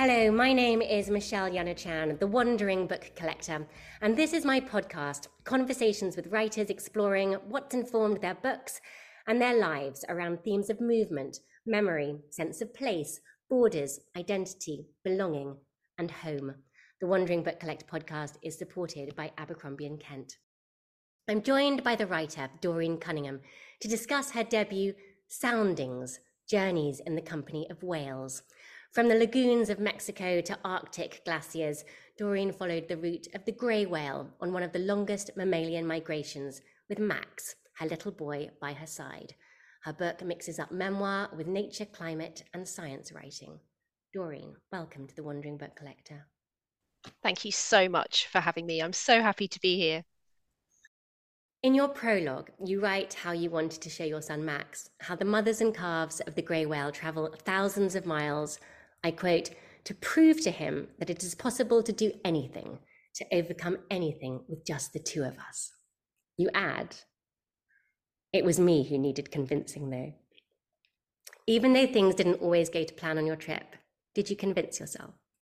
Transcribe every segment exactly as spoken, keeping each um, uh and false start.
Hello, my name is Michelle Yanachan, the Wandering Book Collector, and this is my podcast, Conversations with Writers exploring what's informed their books and their lives around themes of movement, memory, sense of place, borders, identity, belonging, and home. The Wandering Book Collector podcast is supported by Abercrombie and Kent. I'm joined by the writer, Doreen Cunningham, to discuss her debut, Soundings, Journeys in the Company of Whales. From the lagoons of Mexico to Arctic glaciers, Doreen followed the route of the grey whale on one of the longest mammalian migrations, with Max, her little boy, by her side. Her book mixes up memoir with nature, climate, and science writing. Doreen, welcome to the Wandering Book Collector. Thank you so much for having me. I'm so happy to be here. In your prologue, you write how you wanted to show your son Max how the mothers and calves of the grey whale travel thousands of miles, I quote, to prove to him that it is possible to do anything, to overcome anything with just the two of us. You add, it was me who needed convincing though. Even though things didn't always go to plan on your trip, did you convince yourself?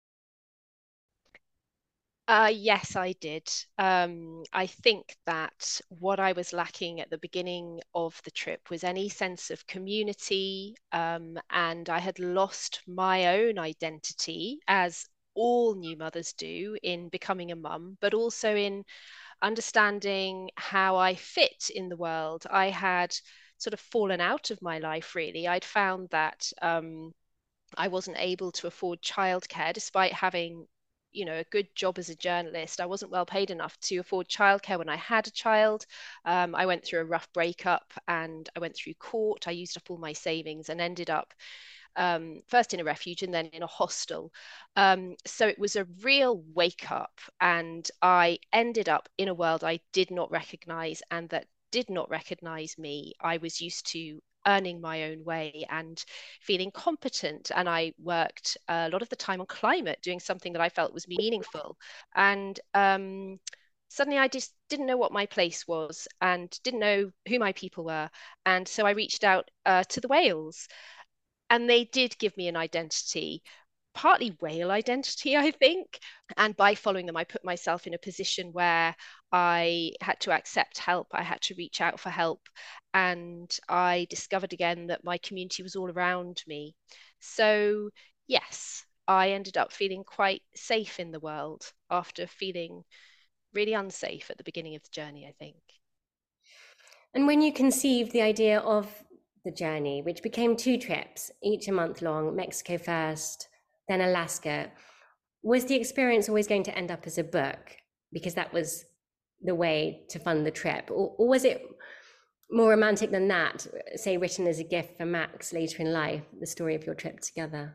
Uh, yes, I did. Um, I think that what I was lacking at the beginning of the trip was any sense of community, um, and I had lost my own identity, as all new mothers do, in becoming a mum, but also in understanding how I fit in the world. I had sort of fallen out of my life, really. I'd found that um, I wasn't able to afford childcare despite having you know a good job as a journalist. I wasn't well paid enough to afford childcare when I had a child. um, I went through a rough breakup and I went through court. I used up all my savings and ended up um, first in a refuge and then in a hostel. Um, so it was a real wake up, and I ended up in a world I did not recognize and that did not recognize me. I was used to earning my own way and feeling competent. And I worked a lot of the time on climate, doing something that I felt was meaningful. And um, suddenly I just didn't know what my place was and didn't know who my people were. And so I reached out uh, to the whales, and they did give me an identity, partly whale identity, I think. And by following them, I put myself in a position where I had to accept help. I had to reach out for help. And I discovered again that my community was all around me. So, yes, I ended up feeling quite safe in the world after feeling really unsafe at the beginning of the journey, I think. And when you conceived the idea of the journey, which became two trips, each a month long, Mexico first, then Alaska, was the experience always going to end up as a book because that was the way to fund the trip? Or, or was it more romantic than that, say written as a gift for Max later in life, the story of your trip together?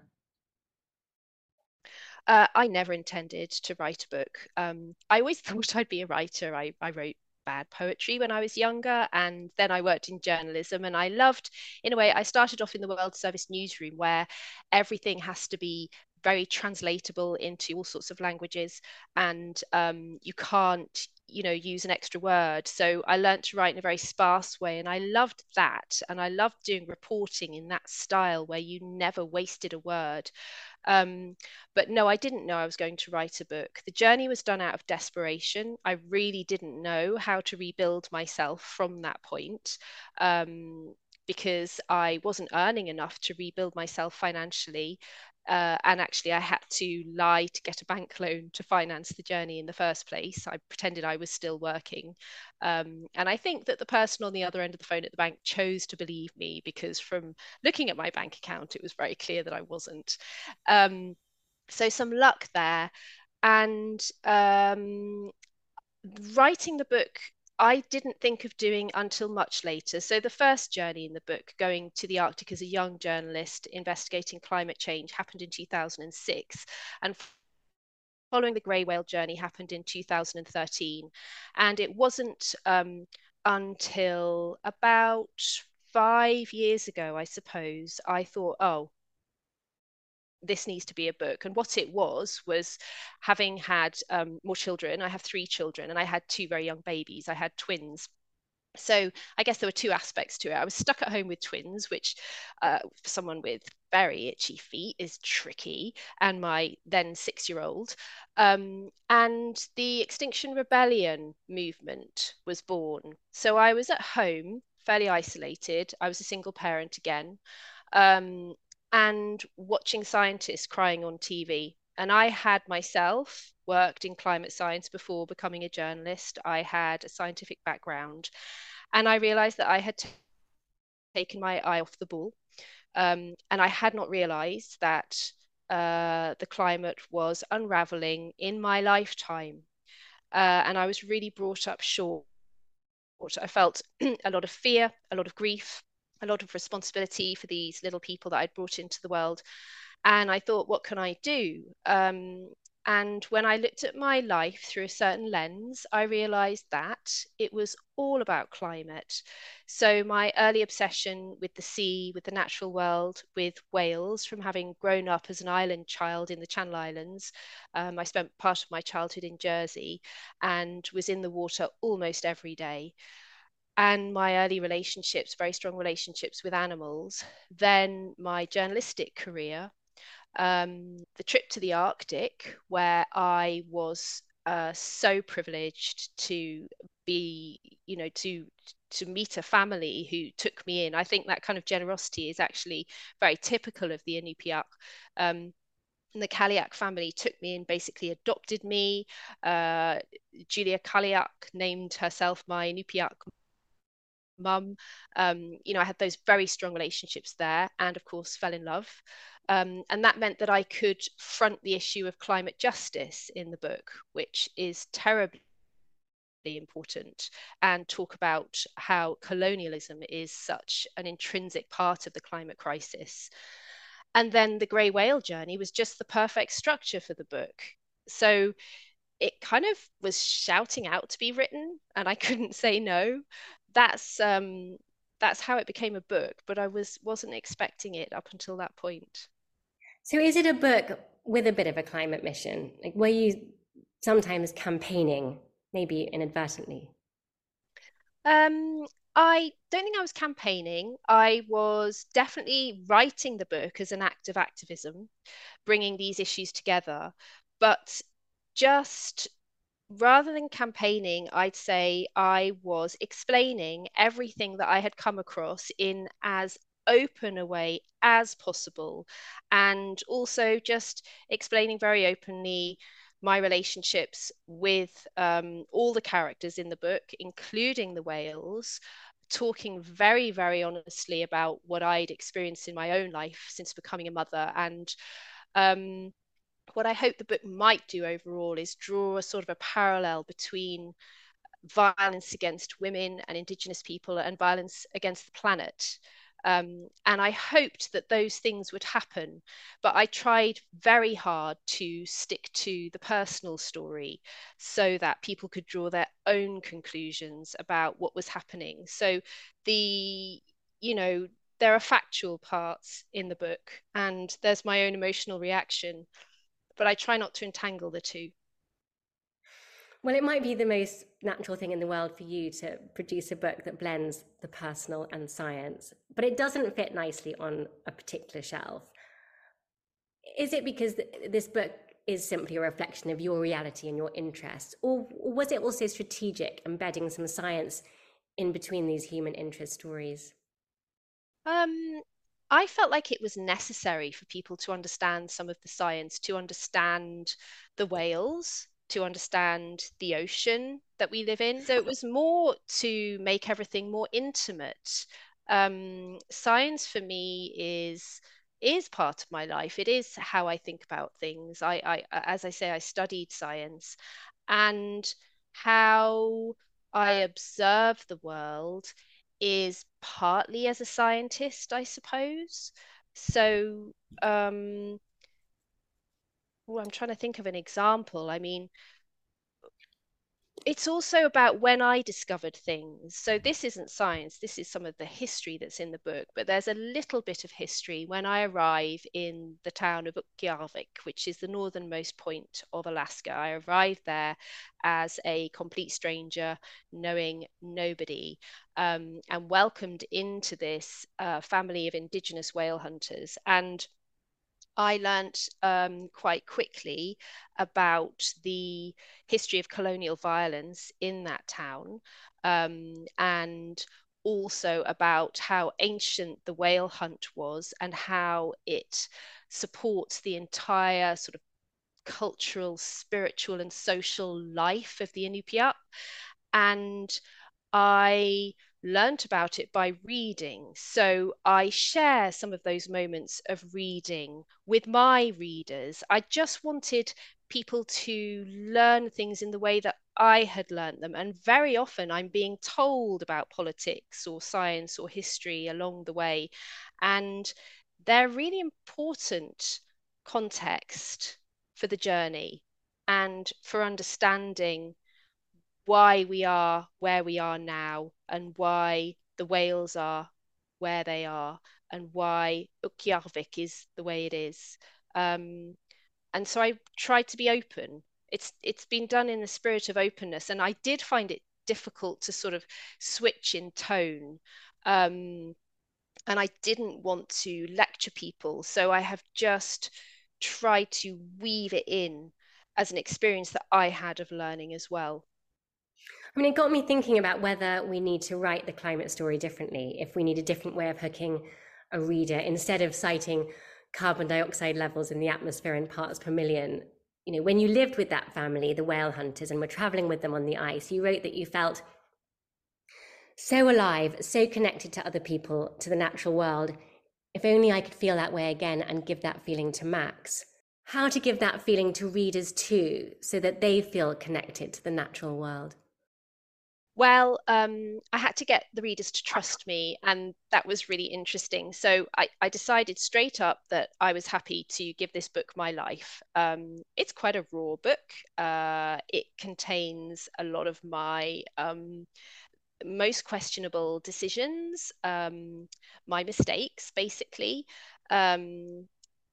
Uh, I never intended to write a book. Um, I always thought I'd be a writer. I, I wrote bad poetry when I was younger, and then I worked in journalism. And I loved, in a way, I started off in the World Service newsroom where everything has to be very translatable into all sorts of languages, and um, you can't you know use an extra word. So I learned to write in a very sparse way, and I loved that, and I loved doing reporting in that style where you never wasted a word. um, but no, I didn't know I was going to write a book. The journey was done out of desperation. I really didn't know how to rebuild myself from that point. Um, because I wasn't earning enough to rebuild myself financially. Uh, and actually, I had to lie to get a bank loan to finance the journey in the first place. I pretended I was still working. Um, and I think that the person on the other end of the phone at the bank chose to believe me, because from looking at my bank account, it was very clear that I wasn't. Um, so some luck there. And um, writing the book, I didn't think of doing until much later. So the first journey in the book, going to the Arctic as a young journalist investigating climate change, happened in two thousand six. And following the grey whale journey happened in two thousand thirteen. And it wasn't um, until about five years ago, I suppose, I thought, oh, this needs to be a book. And what it was was having had um, more children. I have three children, and I had two very young babies. I had twins, So I guess there were two aspects to it. I was stuck at home with twins, which uh, for someone with very itchy feet is tricky, and my then six-year-old. Um, and the Extinction Rebellion movement was born. So I was at home, fairly isolated. I was a single parent again, um, and watching scientists crying on T V. And I had myself worked in climate science before becoming a journalist. I had a scientific background, and I realized that I had t- taken my eye off the ball. Um, and I had not realized that uh, the climate was unraveling in my lifetime. Uh, and I was really brought up short. I felt a lot of fear, a lot of grief, a lot of responsibility for these little people that I'd brought into the world. And I thought, what can I do? Um, and when I looked at my life through a certain lens, I realized that it was all about climate. So, my early obsession with the sea, with the natural world, with whales, from having grown up as an island child in the Channel Islands, um, I spent part of my childhood in Jersey and was in the water almost every day, and my early relationships, very strong relationships with animals, then my journalistic career, um, the trip to the Arctic, where I was uh, so privileged to be, you know, to to meet a family who took me in. I think that kind of generosity is actually very typical of the Inupiaq. Um, and the Kaliak family took me in, basically adopted me. Uh, Julia Kaliak named herself my Inupiaq mum. Um, you know, I had those very strong relationships there, and of course, fell in love. Um, and that meant that I could front the issue of climate justice in the book, which is terribly important, and talk about how colonialism is such an intrinsic part of the climate crisis. And then the grey whale journey was just the perfect structure for the book. So it kind of was shouting out to be written, and I couldn't say no. That's um that's how it became a book, but I was wasn't expecting it up until that point. So is it a book with a bit of a climate mission? Like, were you sometimes campaigning, maybe inadvertently? Um, I don't think I was campaigning. I was definitely writing the book as an act of activism, bringing these issues together. But just rather than campaigning, I'd say I was explaining everything that I had come across in as open a way as possible. And also just explaining very openly my relationships with um, all the characters in the book, including the whales, talking very, very honestly about what I'd experienced in my own life since becoming a mother. And um, what I hope the book might do overall is draw a sort of a parallel between violence against women and Indigenous people and violence against the planet. Um, and I hoped that those things would happen, but I tried very hard to stick to the personal story so that people could draw their own conclusions about what was happening. So the, you know, there are factual parts in the book, and there's my own emotional reaction, but I try not to entangle the two. Well, it might be the most natural thing in the world for you to produce a book that blends the personal and science, but it doesn't fit nicely on a particular shelf. Is it because this book is simply a reflection of your reality and your interests, or was it also strategic, embedding some science in between these human interest stories? Um, I felt like it was necessary for people to understand some of the science, to understand the whales, to understand the ocean that we live in. So it was more to make everything more intimate. Um, science for me is is part of my life. It is how I think about things. I, I, as I say, I studied science, and how I observe the world is partly as a scientist, I suppose. So, um, oh, I'm trying to think of an example. I mean, it's also about when I discovered things. So this isn't science, this is some of the history that's in the book, but there's a little bit of history when I arrive in the town of Utqiagvik, which is the northernmost point of Alaska. I arrived there as a complete stranger, knowing nobody, um, and welcomed into this uh, family of indigenous whale hunters. And I learnt um, quite quickly about the history of colonial violence in that town, um, and also about how ancient the whale hunt was and how it supports the entire sort of cultural, spiritual, and social life of the Inupiat. And I learnt about it by reading. So I share some of those moments of reading with my readers. I just wanted people to learn things in the way that I had learnt them. And very often I'm being told about politics or science or history along the way. And they're really important context for the journey and for understanding why we are where we are now and why the whales are where they are and why Utqiagvik is the way it is. Um, and so I tried to be open. It's it's been done in the spirit of openness, and I did find it difficult to sort of switch in tone. Um, and I didn't want to lecture people, so I have just tried to weave it in as an experience that I had of learning as well. I mean, it got me thinking about whether we need to write the climate story differently, if we need a different way of hooking a reader instead of citing carbon dioxide levels in the atmosphere in parts per million. You know, when you lived with that family, the whale hunters, and were traveling with them on the ice, you wrote that you felt so alive, so connected to other people, to the natural world. If only I could feel that way again and give that feeling to Max. How to give that feeling to readers too, so that they feel connected to the natural world. Well, um, I had to get the readers to trust me, and that was really interesting. So I, I decided straight up that I was happy to give this book my life. Um, it's quite a raw book. Uh, it contains a lot of my um, most questionable decisions, um, my mistakes, basically. Um,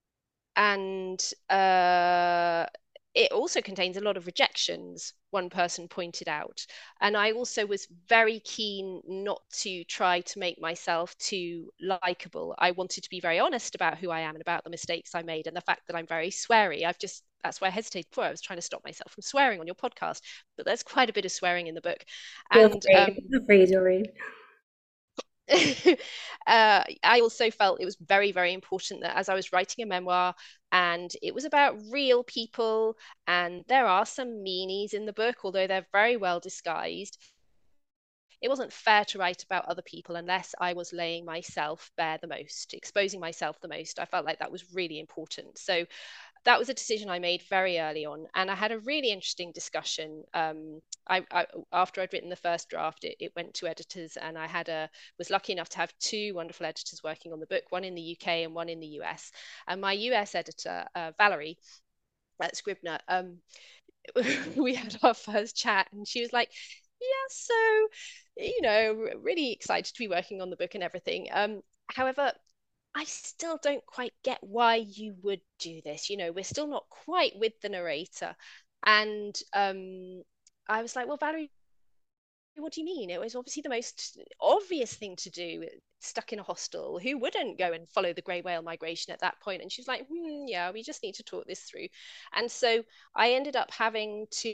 and uh, it also contains a lot of rejections, one person pointed out. And I also was very keen not to try to make myself too likable. I wanted to be very honest about who I am and about the mistakes I made and the fact that I'm very sweary. I've just that's why I hesitated before. I was trying to stop myself from swearing on your podcast, but there's quite a bit of swearing in the book. Feel And free, um, feel free, Doreen. uh, I also felt it was very, very important that as I was writing a memoir and it was about real people, and there are some meanies in the book, although they're very well disguised, it wasn't fair to write about other people unless I was laying myself bare the most, exposing myself the most. I felt like that was really important. So that was a decision I made very early on, and I had a really interesting discussion. Um, I, I, after I'd written the first draft, it, it went to editors, and I had a was lucky enough to have two wonderful editors working on the book, one in the U K and one in the U S. And my U S editor, uh, Valerie at Scribner, um, we had our first chat, and she was like, "Yeah, so you know, really excited to be working on the book and everything. Um, however, I still don't quite get why you would do this. You know, we're still not quite with the narrator." And um, I was like, "Well, Valerie, what do you mean? It was obviously the most obvious thing to do, stuck in a hostel. Who wouldn't go and follow the grey whale migration at that point?" And she was like, hmm, "Yeah, we just need to talk this through." And so I ended up having to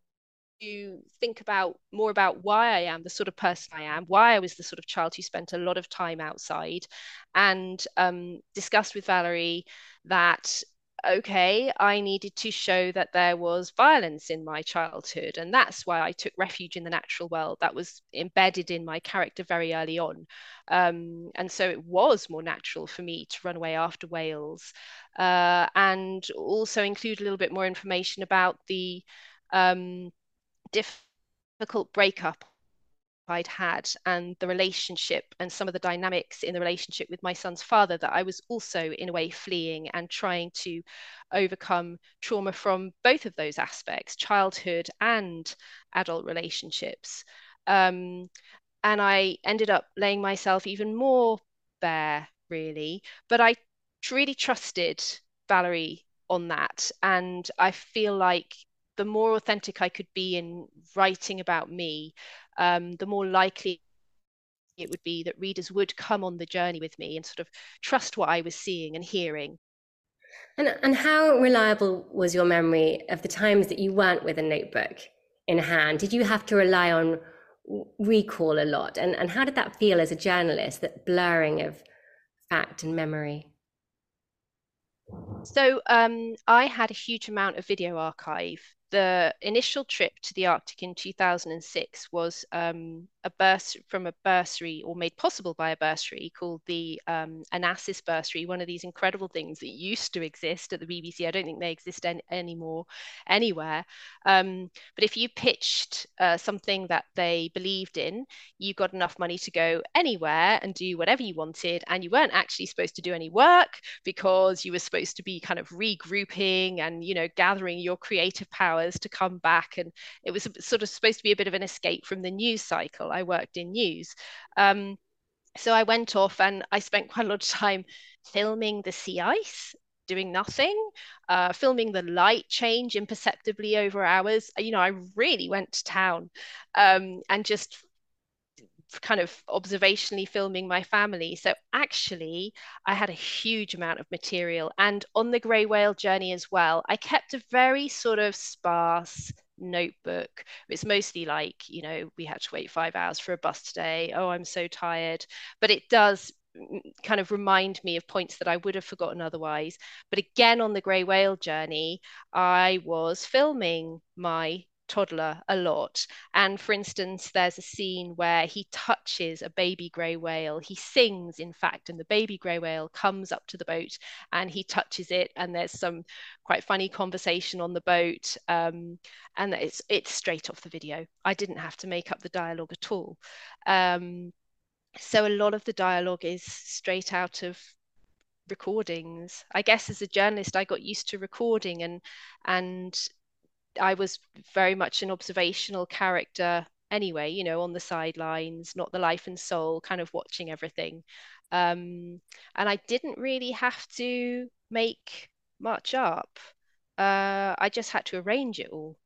to think about more about why I am the sort of person I am, why I was the sort of child who spent a lot of time outside, and um, discussed with Valerie that, okay, I needed to show that there was violence in my childhood. And that's why I took refuge in the natural world. That was embedded in my character very early on. Um, and so it was more natural for me to run away after whales, uh, and also include a little bit more information about the um, difficult breakup I'd had and the relationship and some of the dynamics in the relationship with my son's father that I was also in a way fleeing and trying to overcome trauma from both of those aspects, childhood and adult relationships. Um, and I ended up laying myself even more bare, really. But I really trusted Valerie on that. And I feel like the more authentic I could be in writing about me, um, the more likely it would be that readers would come on the journey with me and sort of trust what I was seeing and hearing. And, and how reliable was your memory of the times that you weren't with a notebook in hand? Did you have to rely on recall a lot? And, and how did that feel as a journalist, that blurring of fact and memory? So um, I had a huge amount of video archive. The initial trip to the Arctic in two thousand six was um, a burs from a bursary, or made possible by a bursary called the um, Onassis bursary, one of these incredible things that used to exist at the B B C. I don't think they exist any, anymore anywhere. Um, but if you pitched uh, something that they believed in, you got enough money to go anywhere and do whatever you wanted, and you weren't actually supposed to do any work because you were supposed to be kind of regrouping and, you know, gathering your creative powers to come back. And it was sort of supposed to be a bit of an escape from the news cycle. I worked in news. Um, so I went off and I spent quite a lot of time filming the sea ice, doing nothing, uh, filming the light change imperceptibly over hours. You know, I really went to town, um, and just kind of observationally filming my family. So actually, I had a huge amount of material. And on the grey whale journey as well, I kept a very sort of sparse notebook. It's mostly like, you know, we had to wait five hours for a bus today. Oh, I'm so tired. But it does kind of remind me of points that I would have forgotten otherwise. But again, on the grey whale journey, I was filming my toddler a lot. And for instance, there's a scene where he touches a baby grey whale. He sings, in fact, and the baby grey whale comes up to the boat and he touches it. And there's some quite funny conversation on the boat. Um, and it's it's straight off the video. I didn't have to make up the dialogue at all. Um, so a lot of the dialogue is straight out of recordings. I guess as a journalist, I got used to recording, and and I was very much an observational character anyway, you know, on the sidelines, not the life and soul, kind of watching everything. Um, and I didn't really have to make much up. Uh, I just had to arrange it all.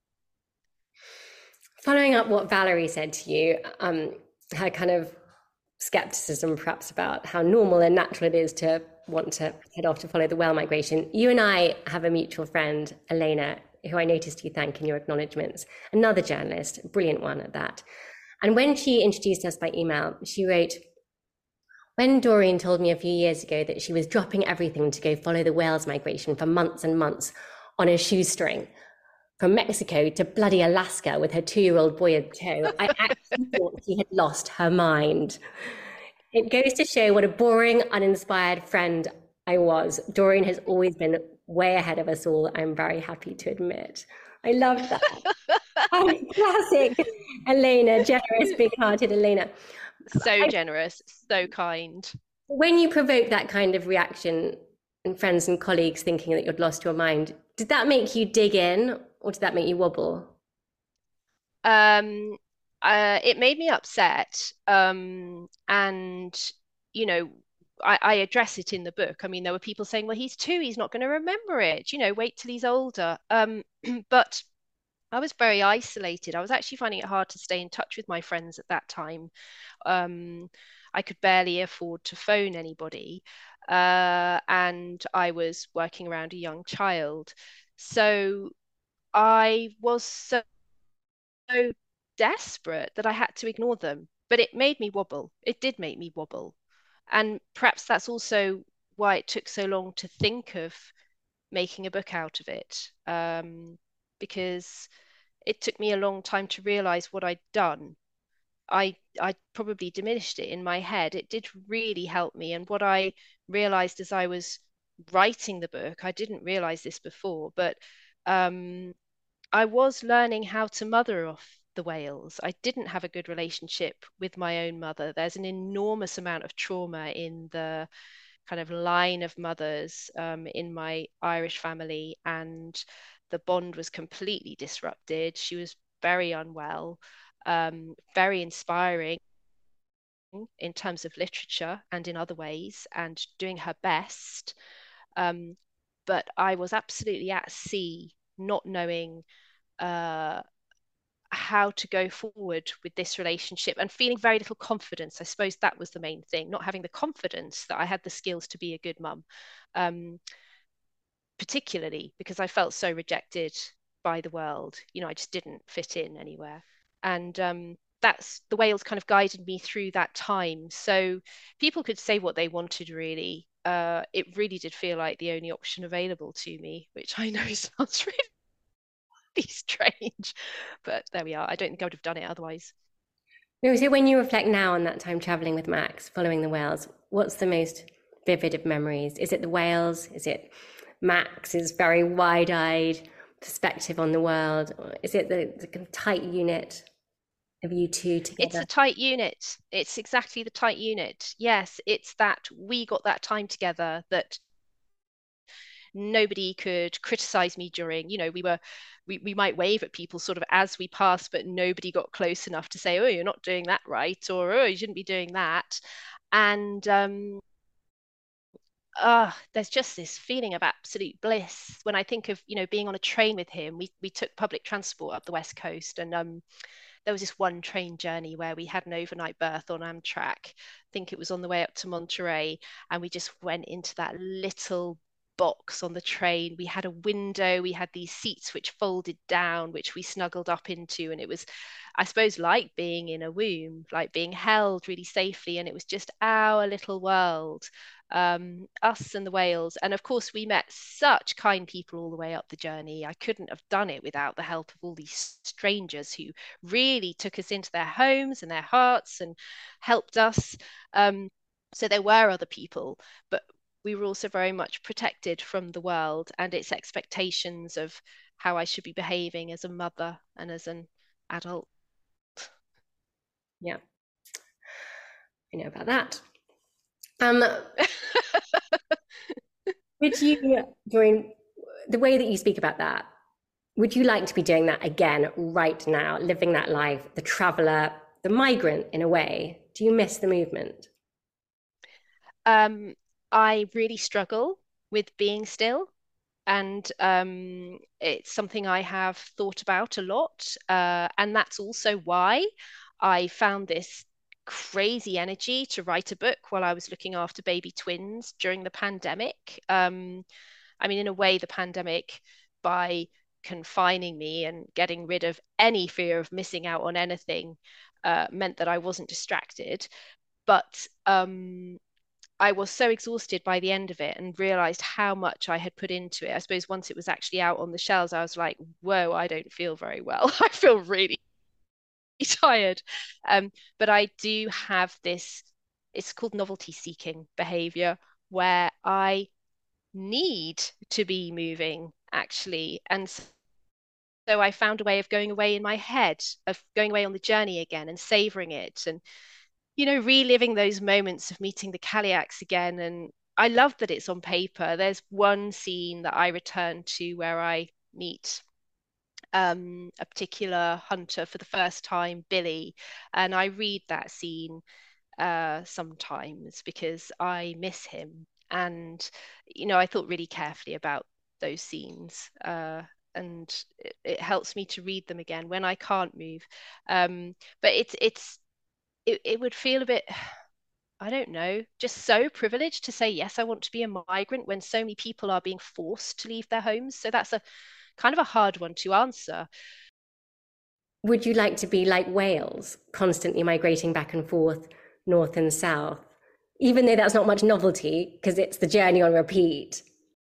Following up what Valerie said to you, um, her kind of skepticism perhaps about how normal and natural it is to want to head off to follow the whale migration. You and I have a mutual friend, Elena, who I noticed you thank in your acknowledgements, another journalist, a brilliant one at that. And when she introduced us by email, she wrote, when Doreen told me a few years ago that she was dropping everything to go follow the whales migration for months and months on a shoestring from Mexico to bloody Alaska with her two-year-old boy in tow, I actually thought she had lost her mind. It goes to show what a boring, uninspired friend I was. Doreen has always been way ahead of us all, I'm very happy to admit. I love that. Oh, classic Elena, generous, big-hearted Elena. So I, generous, so kind. When you provoke that kind of reaction and friends and colleagues thinking that you'd lost your mind, did that make you dig in or did that make you wobble? Um, uh, it made me upset. Um, and, you know, I, I address it in the book. I mean, there were people saying, well, he's two, he's not going to remember it, you know, wait till he's older. Um, but I was very isolated. I was actually finding it hard to stay in touch with my friends at that time. Um, I could barely afford to phone anybody. Uh, and I was working around a young child. So I was so, so desperate that I had to ignore them. But it made me wobble. It did make me wobble. And perhaps that's also why it took so long to think of making a book out of it. Um, because it took me a long time to realize what I'd done. I I probably diminished it in my head. It did really help me. And what I realized as I was writing the book, I didn't realize this before, but um, I was learning how to mother off the whales. I didn't have a good relationship with my own mother. There's an enormous amount of trauma in the kind of line of mothers um, in my Irish family, and the bond was completely disrupted. She was very unwell, um, very inspiring in terms of literature and in other ways, and doing her best. Um, but I was absolutely at sea, not knowing uh, how to go forward with this relationship and feeling very little confidence. I suppose that was the main thing, not having the confidence that I had the skills to be a good mum, um, particularly because I felt so rejected by the world. You know, I just didn't fit in anywhere. And um, that's the whales kind of guided me through that time. So people could say what they wanted, really. Uh, it really did feel like the only option available to me, which I know sounds really strange, but there we are. I don't think I would have done it otherwise. No, so when you reflect now on that time traveling with Max, following the whales, what's the most vivid of memories? Is it the whales? Is it Max's very wide-eyed perspective on the world? Or is it the, the kind of tight unit of you two It's together? a tight unit. It's exactly the tight unit. Yes, it's that we got that time together that nobody could criticize me during. You know, we were we, we might wave at people sort of as we passed, but nobody got close enough to say, oh, you're not doing that right, or oh, you shouldn't be doing that. And um uh, there's just this feeling of absolute bliss when I think of, you know, being on a train with him. We we took public transport up the West Coast, and um there was this one train journey where we had an overnight berth on Amtrak. I think it was on the way up to Monterey, and we just went into that little box on the train. We had a window, we had these seats which folded down, which we snuggled up into, and it was, I suppose, like being in a womb, like being held really safely, and it was just our little world. Um, us and the whales. And of course, we met such kind people all the way up the journey. I couldn't have done it without the help of all these strangers who really took us into their homes and their hearts and helped us. Um, so there were other people, but we were also very much protected from the world and its expectations of how I should be behaving as a mother and as an adult. Yeah, I know about that. Um, would you, during the way that you speak about that, would you like to be doing that again right now, living that life, the traveler, the migrant in a way? Do you miss the movement? um, I really struggle with being still. And um, it's something I have thought about a lot. Uh, and that's also why I found this crazy energy to write a book while I was looking after baby twins during the pandemic. Um, I mean, in a way, the pandemic, by confining me and getting rid of any fear of missing out on anything, uh, meant that I wasn't distracted. But um, I was so exhausted by the end of it and realized how much I had put into it. I suppose once it was actually out on the shelves, I was like, whoa, I don't feel very well. I feel really tired. Um, but I do have this, it's called novelty seeking behavior, where I need to be moving actually. And so I found a way of going away in my head, of going away on the journey again and savoring it. And you know, reliving those moments of meeting the Kaliaks again. And I love that it's on paper. There's one scene that I return to where I meet um, a particular hunter for the first time, Billy. And I read that scene uh, sometimes because I miss him. And, you know, I thought really carefully about those scenes. Uh, and it, it helps me to read them again when I can't move. Um, but it's it's it, it would feel a bit, I don't know, just so privileged to say, yes, I want to be a migrant when so many people are being forced to leave their homes. So that's a kind of a hard one to answer. Would you like to be like whales, constantly migrating back and forth, north and south? Even though that's not much novelty, because it's the journey on repeat.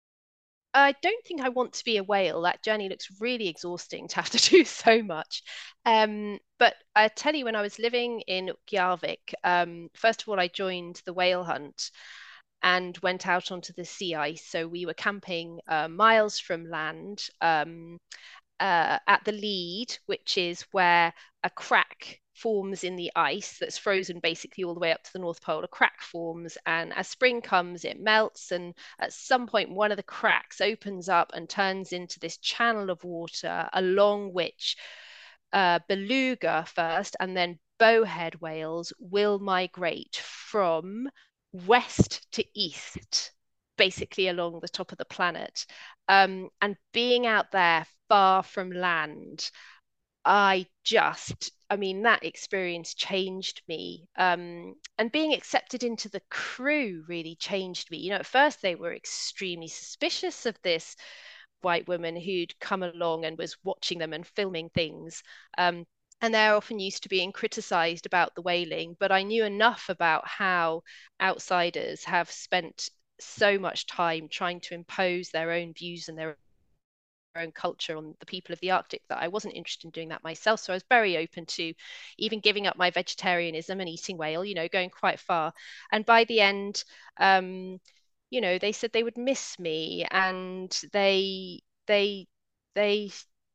I don't think I want to be a whale. That journey looks really exhausting to have to do so much. Um, but I tell you, when I was living in Gjavik, um, first of all, I joined the whale hunt and went out onto the sea ice. So we were camping uh, miles from land. Um, uh, at the lead, which is where a crack forms in the ice that's frozen basically all the way up to the North Pole. A crack forms, and as spring comes, it melts. And at some point, one of the cracks opens up and turns into this channel of water along which uh, beluga first and then bowhead whales will migrate from west to east, basically along the top of the planet. Um, and being out there far from land, I just, I mean, that experience changed me. Um, and being accepted into the crew really changed me. You know, at first they were extremely suspicious of this white woman who'd come along and was watching them and filming things. Um, and they're often used to being criticized about the whaling, but I knew enough about how outsiders have spent so much time trying to impose their own views and their own culture on the people of the Arctic that I wasn't interested in doing that myself. So I was very open to even giving up my vegetarianism and eating whale, you know, going quite far. And by the end, um, you know, they said they would miss me, and they they they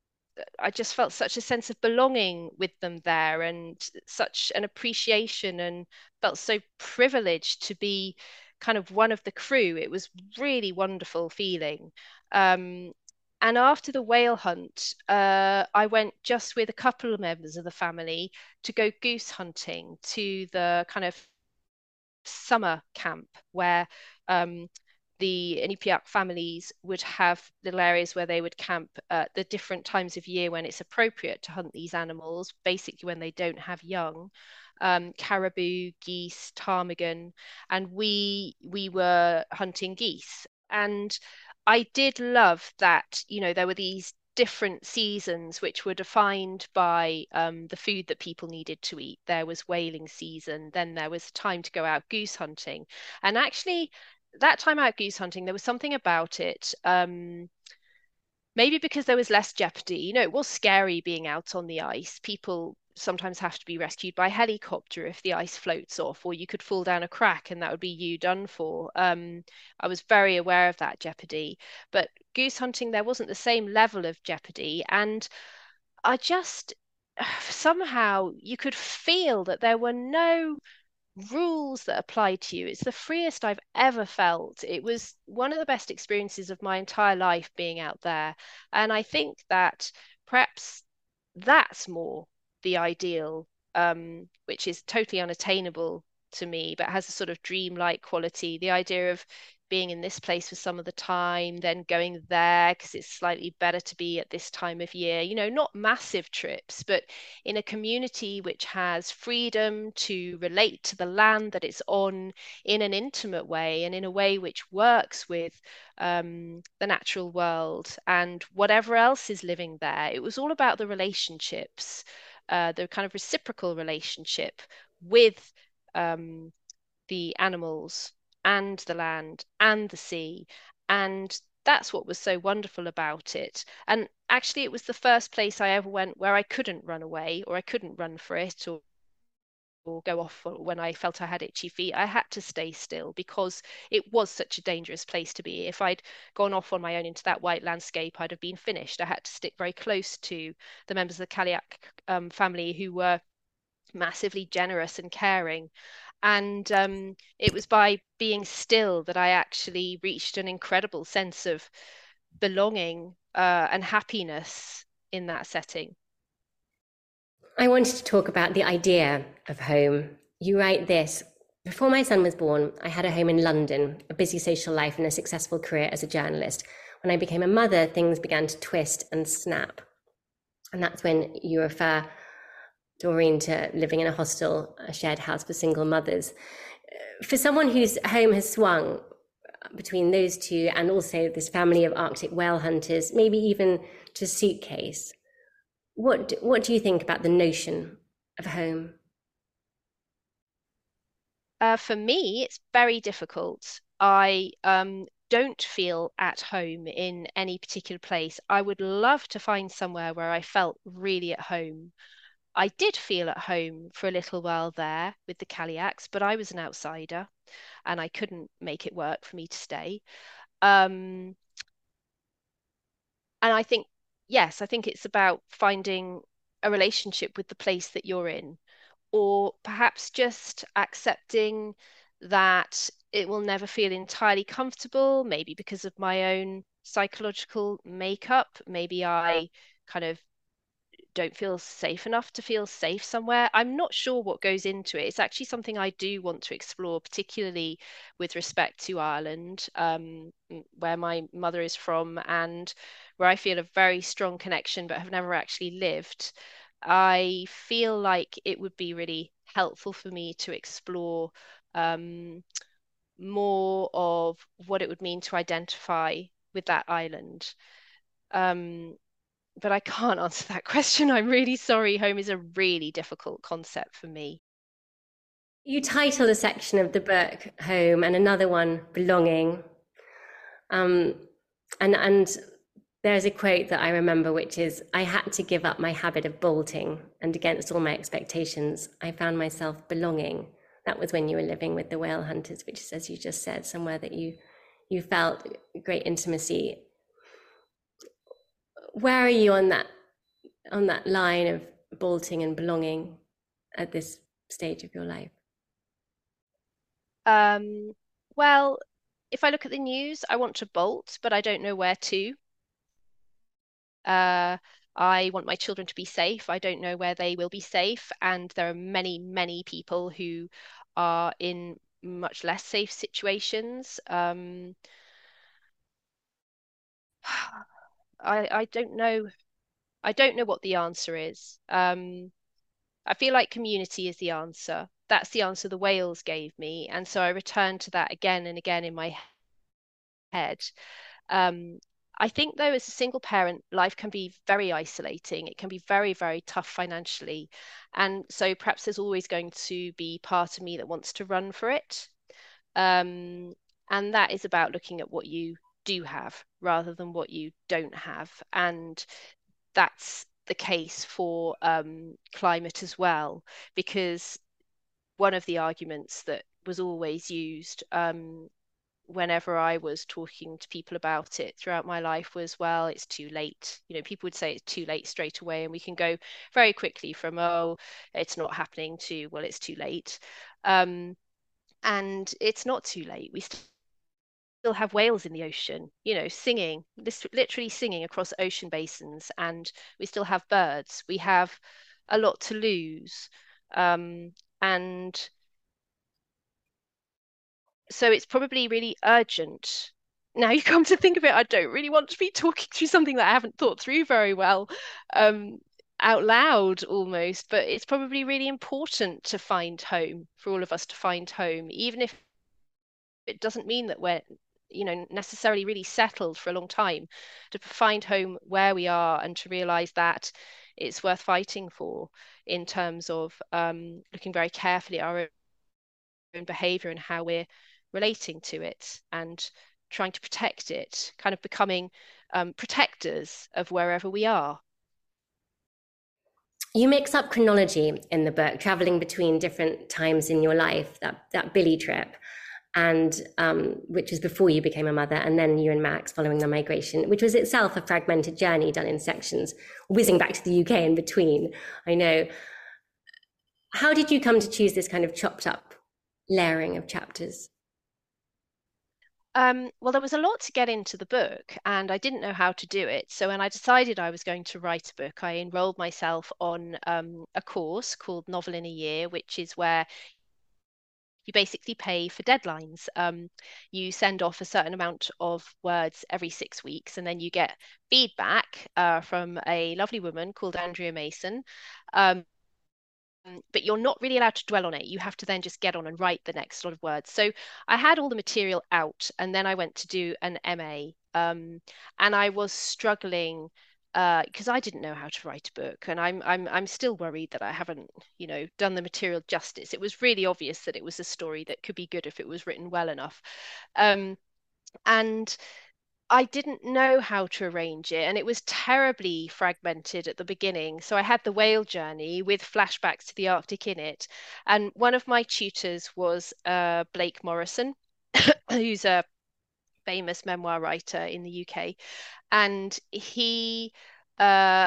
I just felt such a sense of belonging with them there, and such an appreciation, and felt so privileged to be kind of one of the crew. It was really wonderful feeling. Um, and after the whale hunt, uh, I went just with a couple of members of the family to go goose hunting to the kind of summer camp where um, the Inupiaq families would have little areas where they would camp at the different times of year when it's appropriate to hunt these animals, basically when they don't have young, um, caribou, geese, ptarmigan, and we we were hunting geese. And I did love that, you know, there were these different seasons which were defined by um, the food that people needed to eat. There was whaling season, then there was time to go out goose hunting. And actually, that time out goose hunting, there was something about it. Um, maybe because there was less jeopardy. You know, it was scary being out on the ice. People sometimes have to be rescued by helicopter if the ice floats off, or you could fall down a crack and that would be you done for. Um, I was very aware of that jeopardy. But goose hunting, there wasn't the same level of jeopardy. And I just somehow you could feel that there were no rules that apply to you. It's the freest I've ever felt. It was one of the best experiences of my entire life being out there. And I think that perhaps that's more the ideal, um, which is totally unattainable to me, but has a sort of dreamlike quality. The idea of being in this place for some of the time, then going there because it's slightly better to be at this time of year. You know, not massive trips, but in a community which has freedom to relate to the land that it's on in an intimate way and in a way which works with um, the natural world and whatever else is living there. It was all about the relationships, uh, the kind of reciprocal relationship with um, the animals and the land and the sea. And that's what was so wonderful about it. And actually, it was the first place I ever went where I couldn't run away or I couldn't run for it or or go off when I felt I had itchy feet. I had to stay still because it was such a dangerous place to be. If I'd gone off on my own into that white landscape, I'd have been finished. I had to stick very close to the members of the Kaliak um, family who were massively generous and caring. And um, it was by being still that I actually reached an incredible sense of belonging uh, and happiness in that setting. I wanted to talk about the idea of home. You write this: before my son was born, I had a home in London, a busy social life, and a successful career as a journalist. When I became a mother, things began to twist and snap. And that's when you refer, Doreen, to living in a hostel, a shared house for single mothers. For someone whose home has swung between those two and also this family of Arctic whale hunters, maybe even to Suitcase, what what do you think about the notion of home? Uh, for me, it's very difficult. I um, don't feel at home in any particular place. I would love to find somewhere where I felt really at home. I did feel at home for a little while there with the Kaliaks, but I was an outsider and I couldn't make it work for me to stay. Um, and I think yes, I think it's about finding a relationship with the place that you're in, or perhaps just accepting that it will never feel entirely comfortable, maybe because of my own psychological makeup. Maybe I kind of don't feel safe enough to feel safe somewhere. I'm not sure what goes into it. It's actually something I do want to explore, particularly with respect to Ireland, um, where my mother is from and where I feel a very strong connection, but have never actually lived. I feel like it would be really helpful for me to explore um, more of what it would mean to identify with that island. Um, but I can't answer that question. I'm really sorry. Home is a really difficult concept for me. You title a section of the book Home and another one Belonging. Um, and and there's a quote that I remember, which is, I had to give up my habit of bolting, and against all my expectations, I found myself belonging. That was when you were living with the whale hunters, which is, as you just said, somewhere that you you felt great intimacy. Where are you on that on that line of bolting and belonging at this stage of your life? Um, well, if I look at the news, I want to bolt, but I don't know where to. Uh, I want my children to be safe. I don't know where they will be safe. And there are many, many people who are in much less safe situations. Um, I, I don't know. I don't know what the answer is. Um, I feel like community is the answer. That's the answer the Wales gave me. And so I return to that again and again in my head. Um, I think, though, as a single parent, life can be very isolating. It can be very, very tough financially. And so perhaps there's always going to be part of me that wants to run for it. Um, and that is about looking at what you do have rather than what you don't have. And that's the case for um, climate as well, because one of the arguments that was always used um, whenever I was talking to people about it throughout my life was, well, it's too late. You know, people would say it's too late straight away, and we can go very quickly from, oh, it's not happening to, well, it's too late. Um, and it's not too late. We st still have whales in the ocean, you know, singing, this literally singing across ocean basins, and we still have birds. We have a lot to lose. Um, and so it's probably really urgent. Now you come to think of it, I don't really want to be talking through something that I haven't thought through very well, um, out loud almost, but it's probably really important to find home, for all of us to find home, even if it doesn't mean that we're, you know, necessarily really settled for a long time, to find home where we are and to realize that it's worth fighting for in terms of um, looking very carefully at our own behavior and how we're relating to it and trying to protect it, kind of becoming um, protectors of wherever we are. You mix up chronology in the book, traveling between different times in your life, that, that Billy trip, and um, which was before you became a mother, and then you and Max following the migration, which was itself a fragmented journey done in sections, whizzing back to the U K in between. I know. How did you come to choose this kind of chopped up layering of chapters? Um, well, there was a lot to get into the book, and I didn't know how to do it. So when I decided I was going to write a book, I enrolled myself on um, a course called Novel in a Year, which is where you basically pay for deadlines. Um, you send off a certain amount of words every six weeks, and then you get feedback uh, from a lovely woman called Andrea Mason. Um, but you're not really allowed to dwell on it. You have to then just get on and write the next lot of words. So I had all the material out, and then I went to do an M A. Um, and I was struggling because uh, I didn't know how to write a book, and I'm I'm I'm still worried that I haven't, you know, done the material justice. It was really obvious that it was a story that could be good if it was written well enough. Um, and I didn't know how to arrange it, and it was terribly fragmented at the beginning. So I had the whale journey with flashbacks to the Arctic in it. And one of my tutors was uh, Blake Morrison, who's a famous memoir writer in the U K. And he uh,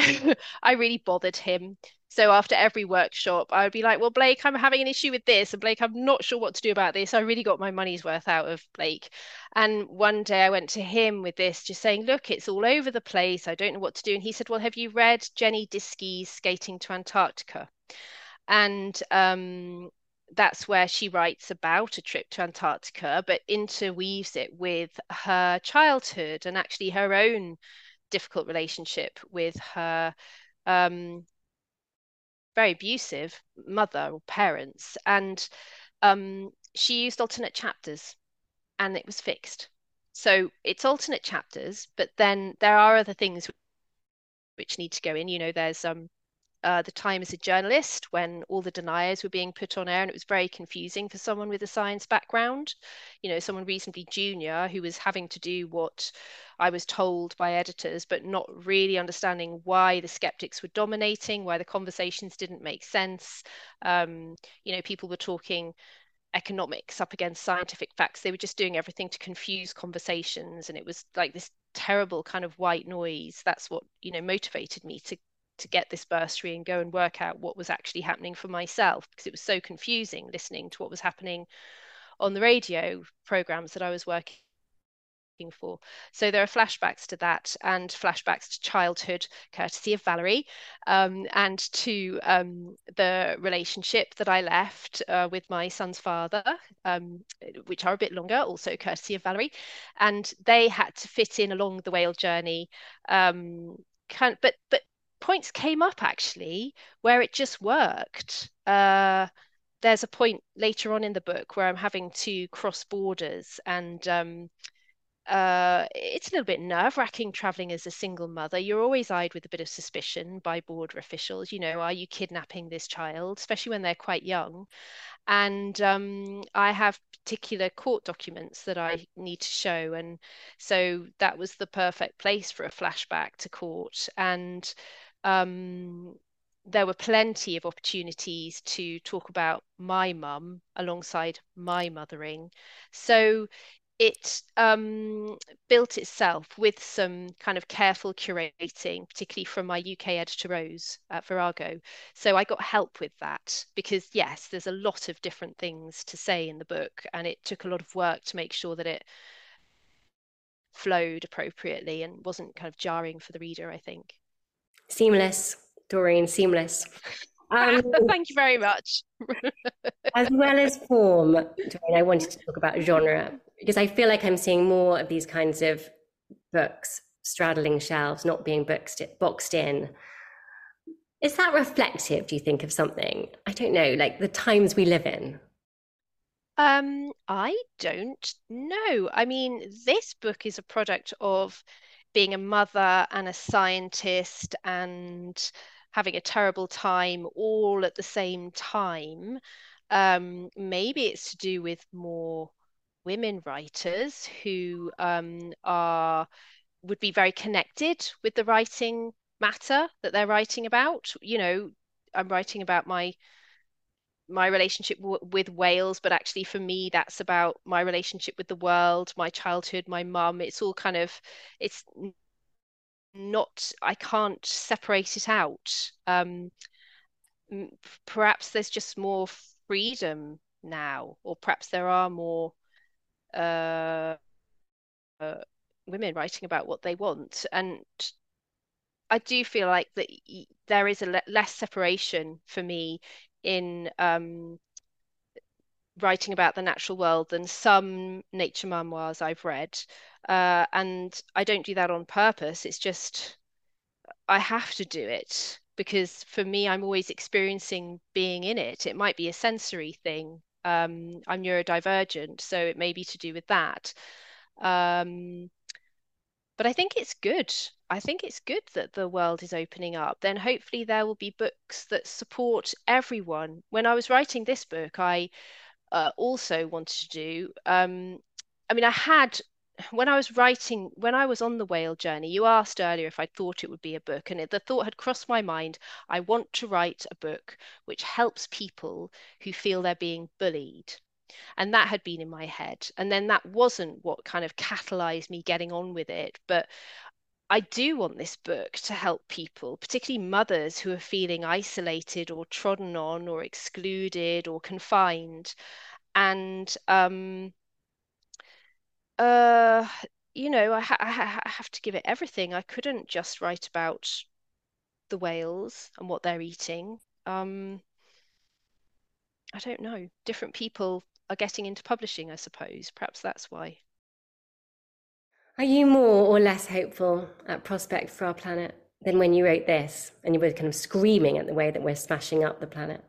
I really bothered him. So after every workshop, I would be like, well, Blake, I'm having an issue with this. And Blake, I'm not sure what to do about this. I really got my money's worth out of Blake. And one day I went to him with this, just saying, look, it's all over the place. I don't know what to do. And he said, well, have you read Jenny Diskey's Skating to Antarctica? And um, that's where she writes about a trip to Antarctica, but interweaves it with her childhood and actually her own difficult relationship with her um, very abusive mother or parents. And um, she used alternate chapters and it was fixed. So it's alternate chapters, but then there are other things which need to go in. You know, there's um, uh, the time as a journalist when all the deniers were being put on air, and it was very confusing for someone with a science background, you know, someone reasonably junior who was having to do what I was told by editors, but not really understanding why the skeptics were dominating, why the conversations didn't make sense. Um, you know, people were talking economics up against scientific facts. They were just doing everything to confuse conversations, and it was like this terrible kind of white noise. That's what, you know, motivated me to to get this bursary and go and work out what was actually happening for myself, because it was so confusing listening to what was happening on the radio programs that I was working for. So there are flashbacks to that and flashbacks to childhood, courtesy of Valerie, um, and to um, the relationship that I left uh, with my son's father, um, which are a bit longer, also courtesy of Valerie. And they had to fit in along the whale journey. Um, can, but but points came up actually where it just worked. Uh, there's a point later on in the book where I'm having to cross borders, and um, uh, it's a little bit nerve-wracking traveling as a single mother. You're always eyed with a bit of suspicion by border officials. You know, are you kidnapping this child, especially when they're quite young? And um, I have particular court documents that I need to show, and so that was the perfect place for a flashback to court. And um, there were plenty of opportunities to talk about my mum alongside my mothering. So it um, built itself with some kind of careful curating, particularly from my U K editor Rose at Virago. So I got help with that because, yes, there's a lot of different things to say in the book, and it took a lot of work to make sure that it flowed appropriately and wasn't kind of jarring for the reader, I think. Seamless, Doreen, seamless. Um, Thank you very much. As well as form, Doreen, I wanted to talk about genre, because I feel like I'm seeing more of these kinds of books straddling shelves, not being boxed, boxed in. Is that reflective, do you think, of something? I don't know, like the times we live in? Um, I don't know. I mean, this book is a product of being a mother and a scientist and having a terrible time all at the same time. Um, maybe it's to do with more women writers who um, are would be very connected with the writing matter that they're writing about. You know, I'm writing about my my relationship w with Wales, but actually for me, that's about my relationship with the world, my childhood, my mum. It's all kind of, it's not, I can't separate it out. Um, perhaps there's just more freedom now, or perhaps there are more uh, uh, women writing about what they want. And I do feel like that there is a le less separation for me in um, writing about the natural world than some nature memoirs I've read. Uh, and I don't do that on purpose. It's just I have to do it because for me, I'm always experiencing being in it. It might be a sensory thing. Um, I'm neurodivergent, so it may be to do with that. Um, but I think it's good. I think it's good that the world is opening up. Then hopefully there will be books that support everyone. When I was writing this book, I uh, also wanted to do. Um, I mean, I had when I was writing, when I was on the whale journey, you asked earlier if I thought it would be a book, and it, the thought had crossed my mind. I want to write a book which helps people who feel they're being bullied. And that had been in my head. And then that wasn't what kind of catalyzed me getting on with it. But I do want this book to help people, particularly mothers who are feeling isolated or trodden on or excluded or confined. And um, uh, you know, I, ha I ha I have to give it everything. I couldn't just write about the whales and what they're eating. Um, I don't know. Different people are getting into publishing, I suppose. Perhaps that's why. Are you more or less hopeful at prospect for our planet than when you wrote this and you were kind of screaming at the way that we're smashing up the planet?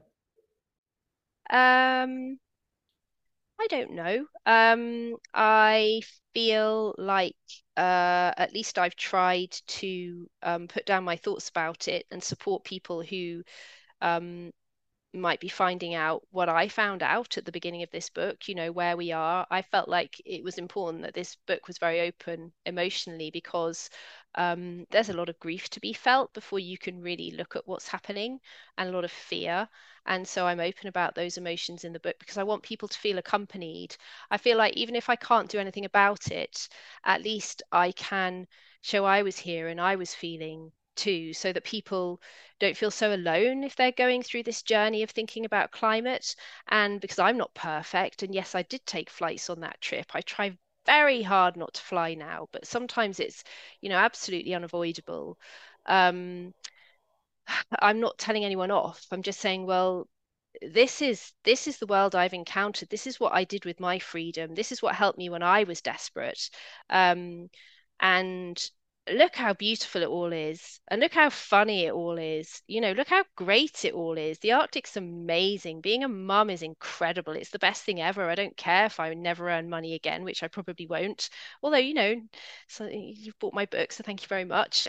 Um, I don't know. Um, I feel like uh, at least I've tried to um, put down my thoughts about it and support people who um, might be finding out what I found out at the beginning of this book, you know, where we are. I felt like it was important that this book was very open emotionally because um, there's a lot of grief to be felt before you can really look at what's happening and a lot of fear. And so I'm open about those emotions in the book because I want people to feel accompanied. I feel like even if I can't do anything about it, at least I can show I was here and I was feeling too, so that people don't feel so alone if they're going through this journey of thinking about climate. And because I'm not perfect, and yes, I did take flights on that trip, I try very hard not to fly now, but sometimes it's, you know, absolutely unavoidable. Um, I'm not telling anyone off. I'm just saying, well, this is this is the world I've encountered. This is what I did with my freedom. This is what helped me when I was desperate. Um, and look how beautiful it all is, and look how funny it all is. You know, look how great it all is. The Arctic's amazing. Being a mum is incredible. It's the best thing ever. I don't care if I never earn money again, which I probably won't. Although, you know, so you've bought my book, so thank you very much.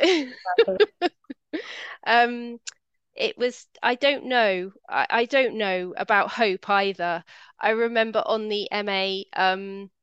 Um, it was, I don't know, I, I don't know about hope either. I remember on the M A, um,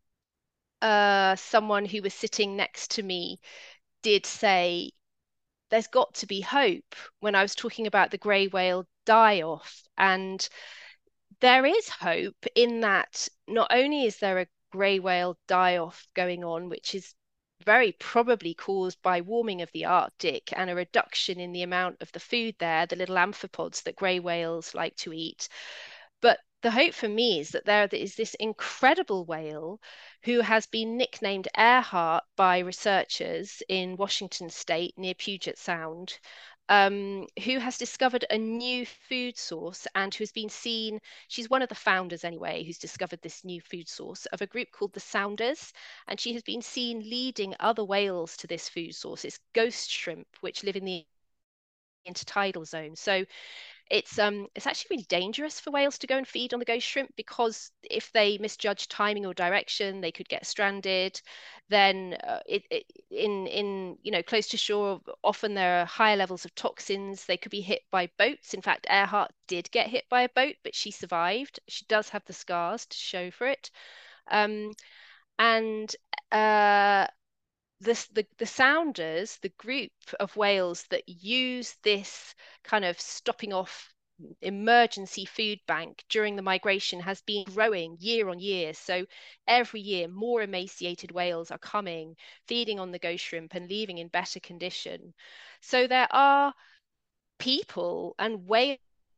uh, someone who was sitting next to me did say, there's got to be hope when I was talking about the grey whale die off. And there is hope in that not only is there a grey whale die off going on, which is very probably caused by warming of the Arctic and a reduction in the amount of the food there, the little amphipods that grey whales like to eat. But the hope for me is that there is this incredible whale who has been nicknamed Earhart by researchers in Washington State near Puget Sound, um, who has discovered a new food source and who's been seen, she's one of the founders anyway, who's discovered this new food source of a group called the Sounders. And she has been seen leading other whales to this food source. It's ghost shrimp, which live in the intertidal zone. So it's um it's actually really dangerous for whales to go and feed on the ghost shrimp because if they misjudge timing or direction, they could get stranded. Then uh, it, it in in you know close to shore, often there are higher levels of toxins. They could be hit by boats. In fact, Earhart did get hit by a boat, but she survived. She does have the scars to show for it. Um, and uh, this the the Sounders, the group of whales that use this kind of stopping off emergency food bank during the migration, has been growing year on year. So every year, more emaciated whales are coming, feeding on the ghost shrimp and leaving in better condition. So there are people and whales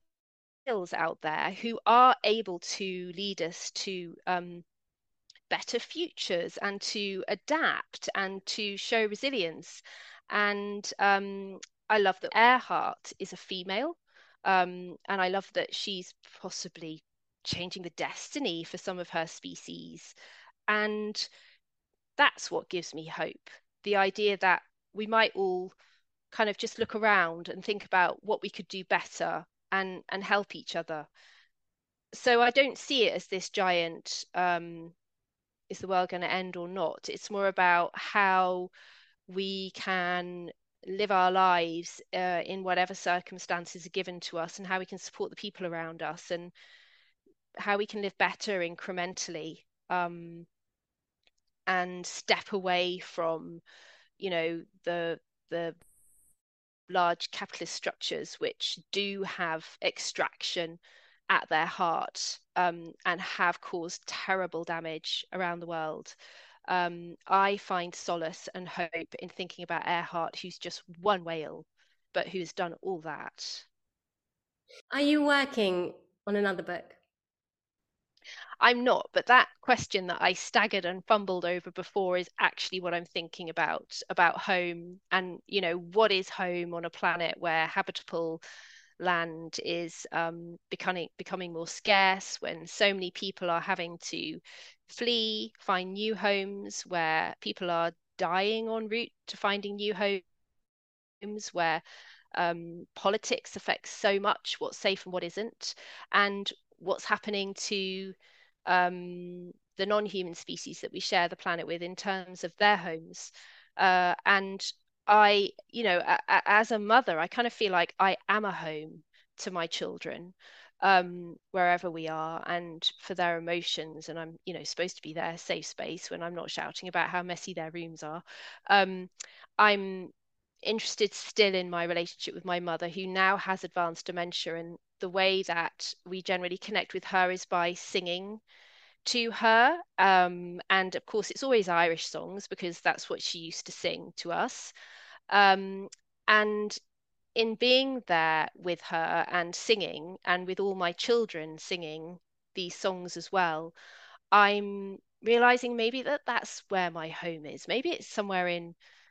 out there who are able to lead us to um, better futures and to adapt and to show resilience. And um, I love that Earhart is a female. Um, and I love that she's possibly changing the destiny for some of her species. And that's what gives me hope. The idea that we might all kind of just look around and think about what we could do better and and help each other. So I don't see it as this giant um, is the world going to end or not? It's more about how we can live our lives uh, in whatever circumstances are given to us and how we can support the people around us and how we can live better incrementally um, and step away from, you know, the the large capitalist structures which do have extraction at their heart um, and have caused terrible damage around the world. Um, I find solace and hope in thinking about Earhart, who's just one whale, but who's done all that. Are you working on another book? I'm not, but that question that I staggered and fumbled over before is actually what I'm thinking about, about home and, you know, what is home on a planet where habitable land is um, becoming becoming more scarce, when so many people are having to flee, find new homes, where people are dying en route to finding new homes, where um, politics affects so much what's safe and what isn't, and what's happening to um, the non-human species that we share the planet with in terms of their homes. Uh, and I, you know, a, a, as a mother, I kind of feel like I am a home to my children, um, wherever we are, and for their emotions. And I'm, you know, supposed to be their safe space when I'm not shouting about how messy their rooms are. Um, I'm interested still in my relationship with my mother, who now has advanced dementia, and the way that we generally connect with her is by singing to her. Um, and of course, it's always Irish songs because that's what she used to sing to us. Um, and in being there with her and singing, and with all my children singing these songs as well, I'm realizing maybe that that's where my home is. Maybe it's somewhere in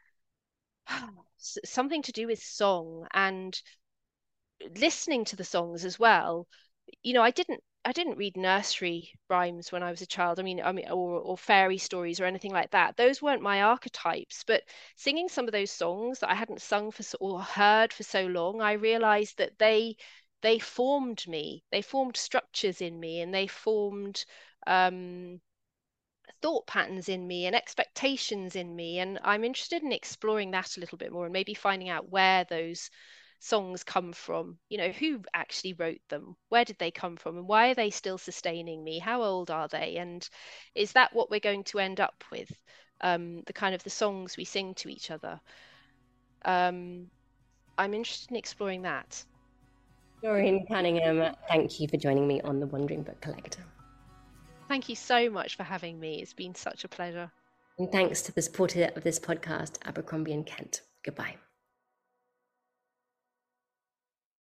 something to do with song and listening to the songs as well. You know, I didn't I didn't read nursery rhymes when I was a child. I mean, I mean, or, or fairy stories or anything like that. Those weren't my archetypes. But singing some of those songs that I hadn't sung for so, or heard for so long, I realized that they they formed me. They formed structures in me, and they formed um, thought patterns in me and expectations in me. And I'm interested in exploring that a little bit more and maybe finding out where those songs come from. You know, who actually wrote them? Where did they come from? And why are they still sustaining me? How old are they? And is that what we're going to end up with? Um, the kind of the songs we sing to each other. Um, I'm interested in exploring that. Doreen Cunningham, thank you for joining me on The Wandering Book Collector. Thank you so much for having me. It's been such a pleasure. And thanks to the supporter of this podcast, Abercrombie and Kent. Goodbye.